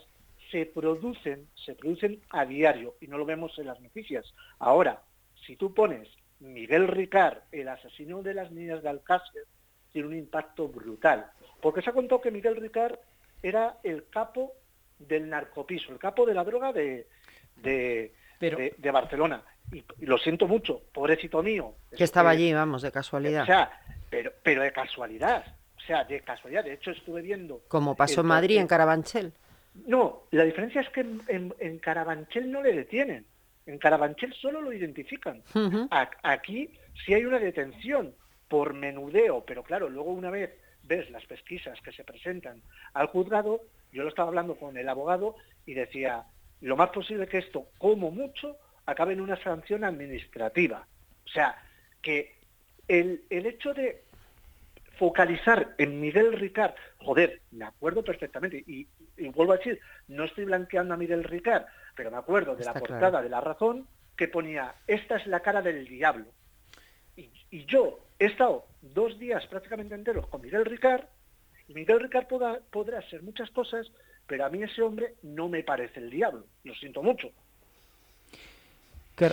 se producen, se producen a diario y no lo vemos en las noticias. Ahora, si tú pones Miguel Ricard, el asesino de las niñas de Alcácer, tiene un impacto brutal. Porque se ha contado que Miguel Ricard era el capo del narcopiso, el capo de la droga de, de, Pero... de, de Barcelona. Y, y lo siento mucho, pobrecito mío. Que estaba allí, vamos, de casualidad. O sea, pero, pero de casualidad. O sea, de casualidad. De hecho, estuve viendo... Como pasó en Madrid, en Carabanchel. No, la diferencia es que en, en, en Carabanchel no le detienen. En Carabanchel solo lo identifican. Uh-huh. A, aquí sí hay una detención por menudeo, pero claro, luego una vez ves las pesquisas que se presentan al juzgado, yo lo estaba hablando con el abogado y decía, lo más posible que esto, como mucho, acabe en una sanción administrativa. O sea, que el, el hecho de focalizar en Miguel Ricard, joder, me acuerdo perfectamente, y, y vuelvo a decir, no estoy blanqueando a Miguel Ricard, pero me acuerdo de Está la portada claro. de La Razón, que ponía, esta es la cara del diablo. Y, y yo he estado dos días prácticamente enteros con Miguel Ricard, y Miguel Ricard podrá, podrá ser muchas cosas, pero a mí ese hombre no me parece el diablo, lo siento mucho. Que...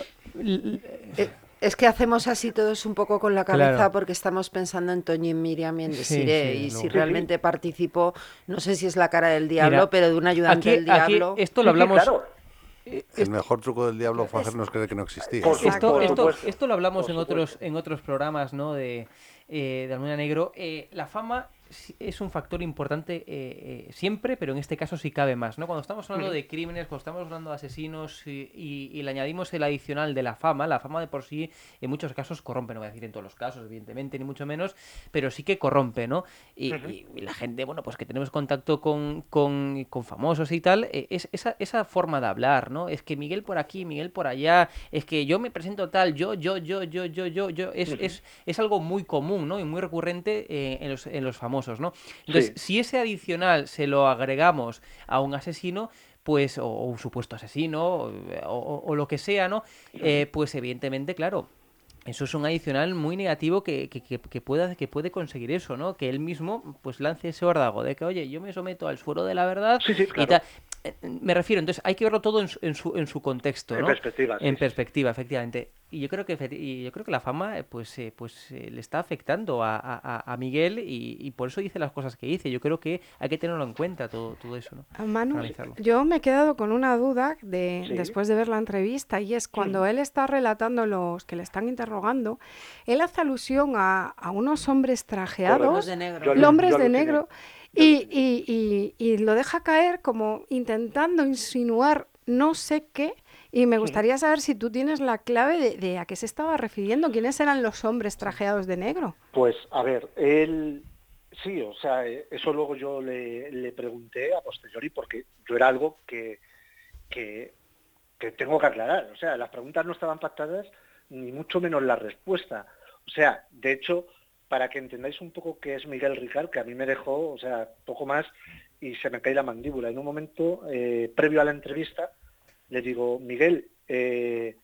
Es que hacemos así todos un poco con la cabeza claro. porque estamos pensando en Toñi, Miriam y en Desiree, sí, sí, y no. si realmente participó, no sé si es la cara del diablo, Mira, pero de un ayudante aquí, del diablo... Aquí esto lo hablamos... Sí, claro. El mejor truco del diablo fue hacernos creer que no existía. Esto, esto, esto lo hablamos en otros, en otros programas, ¿no? de, eh, de Almudena Negro. Eh, la fama es un factor importante eh, eh, siempre, pero en este caso sí cabe más, ¿no? Cuando estamos hablando de crímenes, cuando estamos hablando de asesinos y, y, y le añadimos el adicional de la fama, la fama de por sí en muchos casos corrompe, no voy a decir en todos los casos, evidentemente, ni mucho menos, pero sí que corrompe, ¿no? Y, uh-huh. y, y la gente, bueno, pues que tenemos contacto con, con, con famosos y tal, eh, es esa, esa forma de hablar, ¿no? Es que Miguel por aquí, Miguel por allá, es que yo me presento tal, yo, yo, yo, yo, yo, yo, yo, es, uh-huh. es, es algo muy común, ¿no? Y muy recurrente eh, en, los, en los famosos, ¿no? Entonces, sí. si ese adicional se lo agregamos a un asesino, pues, o, o un supuesto asesino, o, o, o lo que sea, ¿no? Eh, pues evidentemente, claro, eso es un adicional muy negativo que, que, que, que, pueda, que puede conseguir eso, ¿no? Que él mismo, pues, lance ese órdago de que, oye, yo me someto al suero de la verdad sí, sí, claro. y tal. Me refiero, entonces, hay que verlo todo en su, en su, en su contexto, ¿no? En perspectiva, sí. En perspectiva, efectivamente. Y yo creo que y yo creo que la fama pues eh, pues eh, le está afectando a, a, a Miguel y, y por eso dice las cosas que dice. Yo creo que hay que tenerlo en cuenta todo, todo eso, ¿no? Manu, yo me he quedado con una duda de, ¿Sí? después de ver la entrevista, y es cuando sí. él está relatando los que le están interrogando, él hace alusión a, a unos hombres trajeados, hombres de negro, yo, hombres yo de negro y, y, y, y lo deja caer como intentando insinuar no sé qué. Y me gustaría saber si tú tienes la clave de, de a qué se estaba refiriendo, quiénes eran los hombres trajeados de negro. Pues, a ver, él, sí, o sea, eso luego yo le, le pregunté a posteriori porque yo era algo que, que, que tengo que aclarar. O sea, las preguntas no estaban pactadas, ni mucho menos la respuesta. O sea, de hecho, para que entendáis un poco qué es Miguel Ricard, que a mí me dejó, o sea, poco más, y se me cae la mandíbula. En un momento, eh, previo a la entrevista, le digo, Miguel, eh,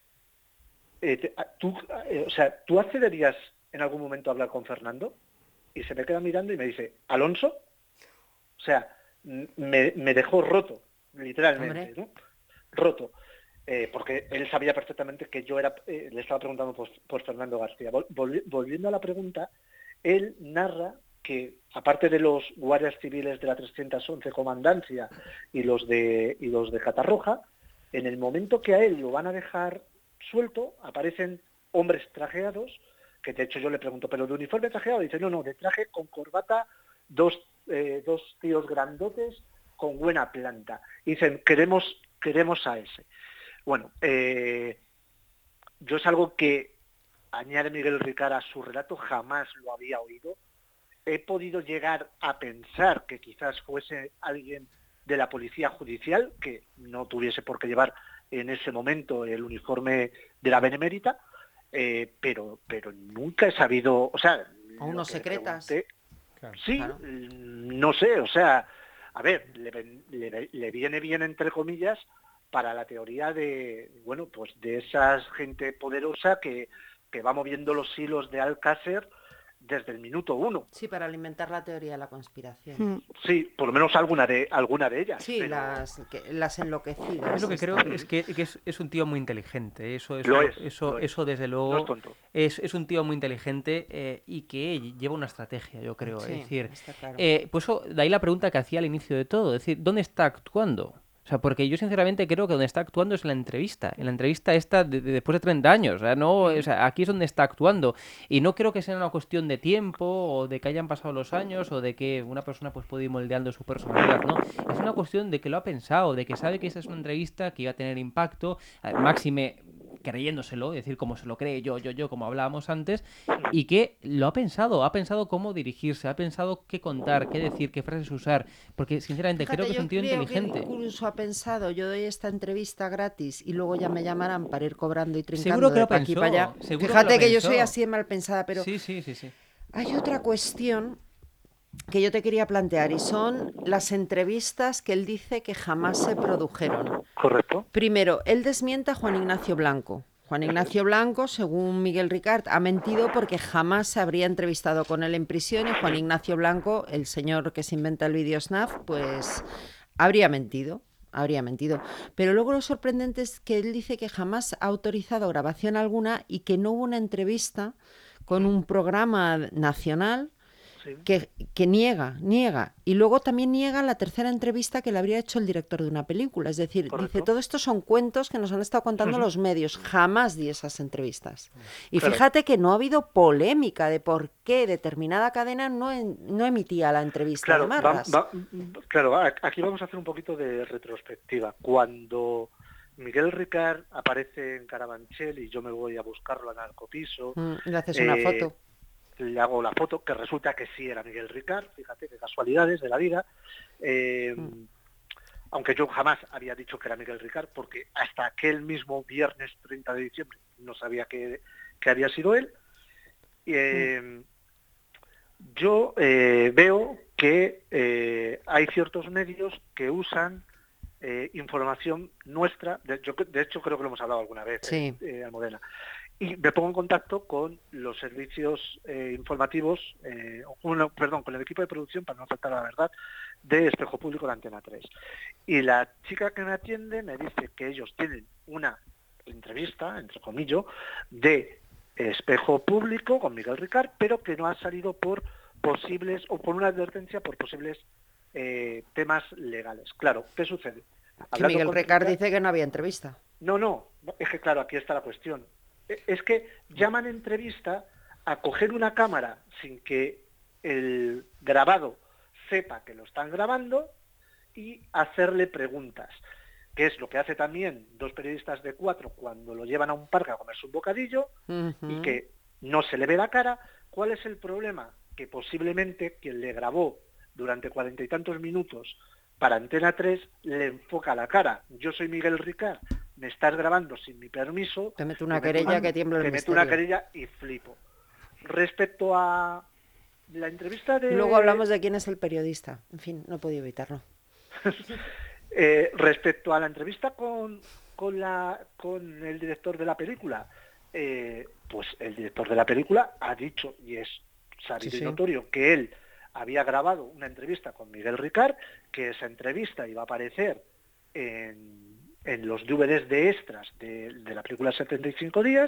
eh, te, tú, eh, o sea, ¿tú accederías en algún momento a hablar con Fernando? Y se me queda mirando y me dice, ¿Alonso? O sea, me, me dejó roto, literalmente, ¿no? Roto. Eh, porque él sabía perfectamente que yo era, eh, le estaba preguntando por, por Fernando García. Vol, volviendo a la pregunta, él narra que, aparte de los guardias civiles de la trescientos once Comandancia y los de, y los de Catarroja, en el momento que a él lo van a dejar suelto, aparecen hombres trajeados, que de hecho yo le pregunto, ¿pero de uniforme trajeado? Y dice, no, no, de traje con corbata, dos, eh, dos tíos grandotes con buena planta. Y dicen, queremos, queremos a ese. Bueno, eh, yo es algo que añade Miguel Ricard a su relato, jamás lo había oído. He podido llegar a pensar que quizás fuese alguien de la policía judicial, que no tuviese por qué llevar en ese momento el uniforme de la Benemérita, eh, pero pero nunca he sabido, o sea... O unos secretas. Pregunté, claro, sí, claro. No sé, o sea, a ver, le, le, le viene bien, entre comillas, para la teoría de, bueno, pues de esa gente poderosa que, que va moviendo los hilos de Alcácer desde el minuto uno. Sí, para alimentar la teoría de la conspiración. Mm. Sí, por lo menos alguna de alguna de ellas. Sí, pero... las, que, las enloquecidas. Es lo que creo están. es que, que es, es un tío muy inteligente. Eso, eso, Lo es, eso, lo es. eso desde luego No es tonto. es, es un tío muy inteligente eh, y que lleva una estrategia, yo creo. Sí, es decir, está claro. eh, pues eso, de ahí la pregunta que hacía al inicio de todo. Es decir, ¿dónde está actuando? O sea, porque yo sinceramente creo que donde está actuando es en la entrevista. En la entrevista esta de, de después de treinta años. O sea, no, o sea, aquí es donde está actuando. Y no creo que sea una cuestión de tiempo o de que hayan pasado los años o de que una persona pues puede ir moldeando su personalidad. No, es una cuestión de que lo ha pensado, de que sabe que esa es una entrevista que iba a tener impacto. eh, Máxime creyéndoselo, es decir, como se lo cree yo, yo, yo, como hablábamos antes, y que lo ha pensado, ha pensado cómo dirigirse, ha pensado qué contar, qué decir, qué frases usar, porque sinceramente Fíjate, creo que es yo un tío creo inteligente. Que incluso ha pensado, yo doy esta entrevista gratis y luego ya me llamarán para ir cobrando y trincando Seguro que de lo pa' aquí pensó, para allá. seguro Fíjate que, lo que yo pensó. soy así de mal pensada, pero Sí, sí, sí, sí. hay otra cuestión que yo te quería plantear y son las entrevistas que él dice que jamás se produjeron. Correcto. Primero, él desmienta a Juan Ignacio Blanco. Juan Ignacio Blanco, según Miguel Ricard, ha mentido porque jamás se habría entrevistado con él en prisión y Juan Ignacio Blanco, el señor que se inventa el vídeo snaf, pues habría mentido, habría mentido. Pero luego lo sorprendente es que él dice que jamás ha autorizado grabación alguna y que no hubo una entrevista con un programa nacional Sí. que, que niega, niega. Y luego también niega la tercera entrevista que le habría hecho el director de una película. Es decir, Correcto. dice, todo esto son cuentos que nos han estado contando Ujú. los medios. Jamás di esas entrevistas. Y Claro. fíjate que no ha habido polémica de por qué determinada cadena no, en- no emitía la entrevista Claro, de va- Marras. va- claro, a- aquí vamos a hacer un poquito de retrospectiva. Cuando Miguel Ricard aparece en Carabanchel y yo me voy a buscarlo al narcopiso, Mm, le haces una eh, foto. le hago la foto, que resulta que sí era Miguel Ricard, fíjate qué casualidades de la vida. Eh, Mm. Aunque yo jamás había dicho que era Miguel Ricard, porque hasta aquel mismo viernes treinta de diciembre no sabía que, que había sido él. Eh, yo eh, veo que eh, hay ciertos medios que usan eh, información nuestra, de, yo, de hecho creo que lo hemos hablado alguna vez, Sí. eh, Almudena, y me pongo en contacto con los servicios eh, informativos, eh, o con, perdón, con el equipo de producción, para no faltar a la verdad, de Espejo Público de Antena tres. Y la chica que me atiende me dice que ellos tienen una entrevista, entre comillas, de Espejo Público con Miguel Ricard, pero que no ha salido por posibles, o por una advertencia por posibles eh, temas legales. Claro, ¿qué sucede? Que Hablando Miguel con Ricard Ricard- dice que no había entrevista. no, no, es que claro, aquí está la cuestión. E- Es que llaman entrevista a coger una cámara sin que el grabado sepa que lo están grabando y hacerle preguntas, que es lo que hace también dos periodistas de cuatro cuando lo llevan a un parque a comerse un bocadillo Ujú. y que no se le ve la cara. ¿Cuál es el problema? Que posiblemente quien le grabó durante cuarenta y tantos minutos para Antena tres le enfoca la cara. Yo soy Miguel Ricard, me estás grabando sin mi permiso. Te meto una te meto querella una- que tiembla el Te meto una misterio. querella y flipo. Respecto a la entrevista de... Y luego hablamos de quién es el periodista. En fin, no he podido evitarlo. Eh, respecto a la entrevista con, con, la, con el director de la película, eh, pues el director de la película ha dicho, y es sabido Sí, sí. y notorio, que él había grabado una entrevista con Miguel Ricard, que esa entrevista iba a aparecer en, en los D V Ds de extras de, de la película setenta y cinco días,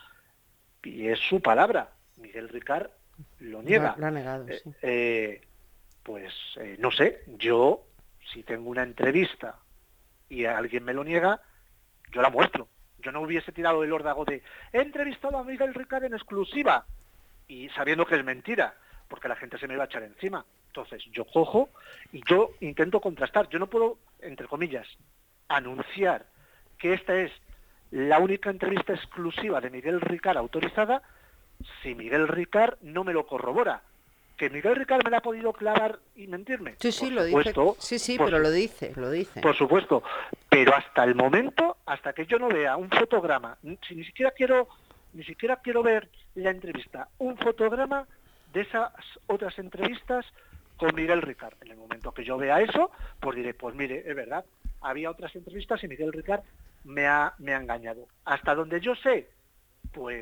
y es su palabra. Miguel Ricard lo niega. Lo, lo ha negado, Eh, sí. eh, pues eh, no sé, yo si tengo una entrevista y alguien me lo niega, yo la muestro. Yo no hubiese tirado el órdago de he entrevistado a Miguel Ricard en exclusiva y sabiendo que es mentira, porque la gente se me va a echar encima. Entonces yo cojo y yo intento contrastar. Yo no puedo, entre comillas, anunciar que esta es la única entrevista exclusiva de Miguel Ricard autorizada si Miguel Ricard no me lo corrobora. ¿Que Miguel Ricard me la ha podido clavar y mentirme? Sí, sí, Por lo dice. supuesto, Sí, sí, por pero su- lo dice, lo dice. Por supuesto, pero hasta el momento, hasta que yo no vea un fotograma, ni, si ni siquiera quiero, ni siquiera quiero ver la entrevista, un fotograma de esas otras entrevistas con Miguel Ricard. En el momento que yo vea eso, pues diré, pues mire, es verdad, había otras entrevistas y Miguel Ricard me ha, me ha engañado. Hasta donde yo sé, pues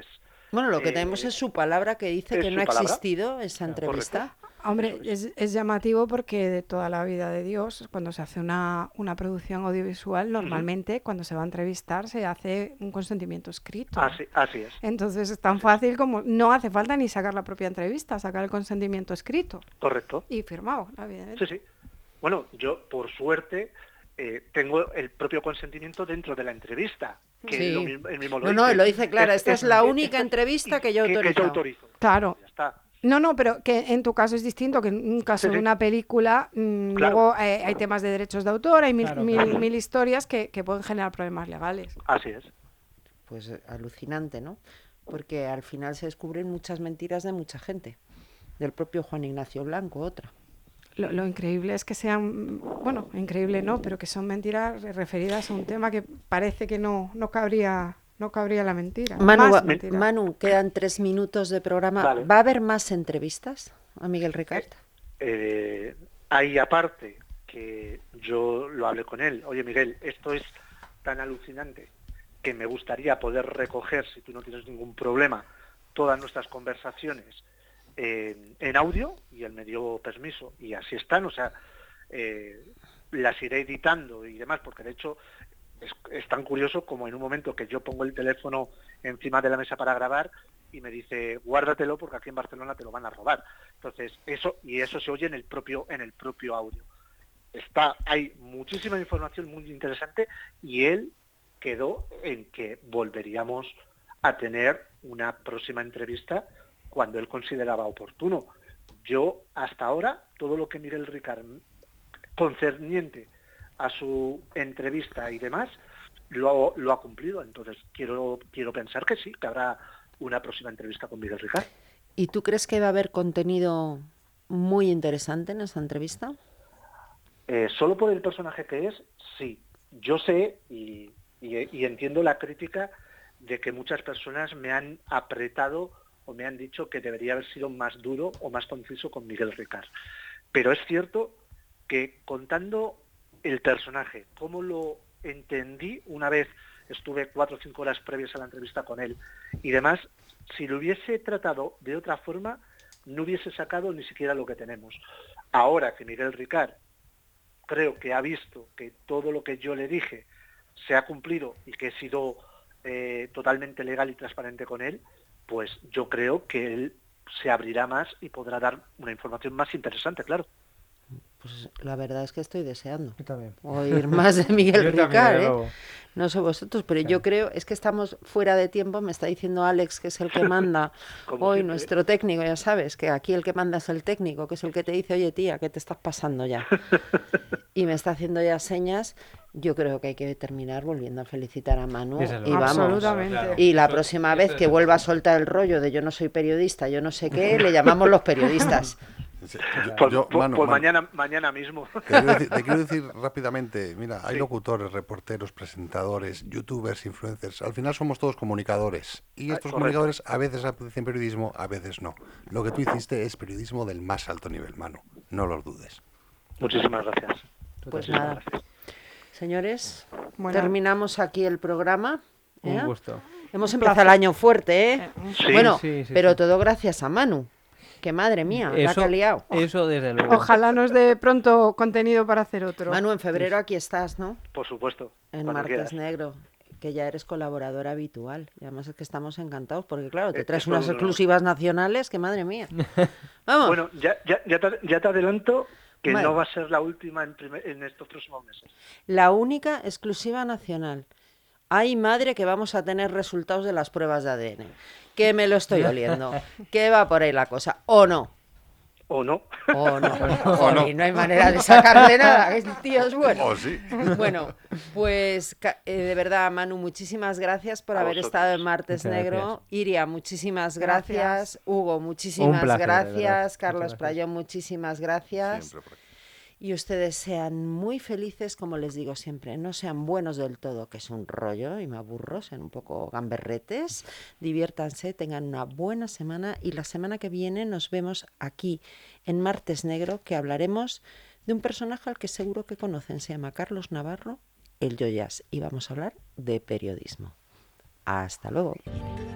Bueno, lo que Eh, tenemos es su palabra que dice es que su no ha palabra. existido esa Claro, entrevista. Hombre, es, es llamativo porque de toda la vida de Dios, cuando se hace una, una producción audiovisual, normalmente cuando se va a entrevistar se hace un consentimiento escrito. Así, así es. Entonces es tan fácil como no hace falta ni sacar la propia entrevista, sacar el consentimiento escrito Correcto. y firmado, evidentemente. Sí, sí. Bueno, yo, por suerte, eh, tengo el propio consentimiento dentro de la entrevista. Que Sí. lo mismo, el mismo lo No, no, dice. lo dice Clara, esta es la es- única es- entrevista que yo que- que autorizo. autorizo. Claro. Ya está. No, no, pero que en tu caso es distinto, que en un caso Sí, de sí. una película, mmm, Claro. luego eh, hay temas de derechos de autor, hay mil, Claro, mil, claro. mil historias que, que pueden generar problemas legales. Así es. Pues eh, alucinante, ¿no? Porque al final se descubren muchas mentiras de mucha gente. Del propio Juan Ignacio Blanco, otra. Lo, lo increíble es que sean, bueno, increíble no, pero que son mentiras referidas a un tema que parece que no, no cabría, no cabría la mentira. Manu, Más va- mentira. Manu, quedan tres minutos de programa. Vale. ¿Va a haber más entrevistas a Miguel Ricard? Eh, hay aparte que yo lo hablé con él. Oye, Miguel, esto es tan alucinante que me gustaría poder recoger, si tú no tienes ningún problema, todas nuestras conversaciones eh, en audio, y él me dio permiso, y así están, o sea, eh, las iré editando y demás, porque de hecho es, es tan curioso como en un momento que yo pongo el teléfono encima de la mesa para grabar y me dice, guárdatelo porque aquí en Barcelona te lo van a robar. Entonces, eso, y eso se oye en el propio, en el propio audio. Está, hay muchísima información muy interesante y él quedó en que volveríamos a tener una próxima entrevista cuando él consideraba oportuno. Yo, hasta ahora, todo lo que Miguel Ricard concerniente a su entrevista y demás, lo, lo ha cumplido. Entonces, quiero, quiero pensar que sí, que habrá una próxima entrevista con Miguel Ricard. ¿Y tú crees que va a haber contenido muy interesante en esa entrevista? Eh, solo por el personaje que es, sí. Yo sé y, y, y entiendo la crítica de que muchas personas me han apretado o me han dicho que debería haber sido más duro o más conciso con Miguel Ricard. Pero es cierto que contando el personaje, cómo lo entendí una vez estuve cuatro o cinco horas previas a la entrevista con él y demás, si lo hubiese tratado de otra forma, no hubiese sacado ni siquiera lo que tenemos. Ahora que Miguel Ricard creo que ha visto que todo lo que yo le dije se ha cumplido y que he sido eh, totalmente legal y transparente con él, pues yo creo que él se abrirá más y podrá dar una información más interesante, claro. Pues la verdad es que estoy deseando Yo también. oír más de Miguel Yo también, Ricard, desde ¿eh? luego. No sé vosotros, pero Claro. yo creo, es que estamos fuera de tiempo, me está diciendo Alex, que es el que manda Como hoy, siempre. nuestro técnico, ya sabes, que aquí el que manda es el técnico, que es el que te dice, oye tía, ¿qué te estás pasando ya? Y me está haciendo ya señas. Yo creo que hay que terminar volviendo a felicitar a Manu Desde y luego. vamos. Absolutamente. Claro. Y la Eso- próxima eso vez es que el- vuelva a soltar el rollo de yo no soy periodista, yo no sé qué, le llamamos los periodistas. Sí, Pues, yo- pues- Manu, pues Manu, mañana, mañana mismo. Te quiero, decir, te quiero decir rápidamente, mira, hay Sí. locutores, reporteros, presentadores, youtubers, influencers, al final somos todos comunicadores y Ah, estos correcto. comunicadores a veces hacen periodismo, a veces no. Lo que tú hiciste es periodismo del más alto nivel, Manu, no lo dudes. Muchísimas gracias. Pues Muchísimas nada, gracias. señores, Bueno. terminamos aquí el programa. ¿eh? Un gusto. Hemos Un empezado placer. el año fuerte, ¿eh? Sí. Bueno, Sí, sí, pero sí. todo gracias a Manu. Que madre mía, la que ha liado. Eso desde luego. Ojalá nos dé pronto contenido para hacer otro. Manu, en febrero aquí estás, ¿no? Por supuesto. En cuando Martes quieras. Negro, que ya eres colaboradora habitual. Y además es que estamos encantados, porque claro, te Eh, traes eso unas no- exclusivas nacionales que madre mía. Vamos. Bueno, ya, ya, ya, te, ya te adelanto que Vale. no va a ser la última en, primer- en estos próximos meses. La única exclusiva nacional. Ay, madre, que vamos a tener resultados de las pruebas de A D N. Que me lo estoy oliendo. Que va por ahí la cosa. ¿O no? ¿O no? ¿O no? O no. No hay manera de sacarle nada. El tío es bueno. Oh, sí. Bueno, pues ca- eh, de verdad, Manu, muchísimas gracias por A haber vosotros. estado en Martes Muchas Negro. gracias. Iria, muchísimas gracias. Gracias. Hugo, muchísimas placer, de verdad. gracias. Carlos Muchas gracias. Prayón, muchísimas gracias. Siempre por aquí. Y ustedes sean muy felices, como les digo siempre, no sean buenos del todo, que es un rollo y me aburro, sean un poco gamberretes, diviértanse, tengan una buena semana y la semana que viene nos vemos aquí en Martes Negro, que hablaremos de un personaje al que seguro que conocen, se llama Carlos Navarro, el Yoyas, y vamos a hablar de periodismo. Hasta luego.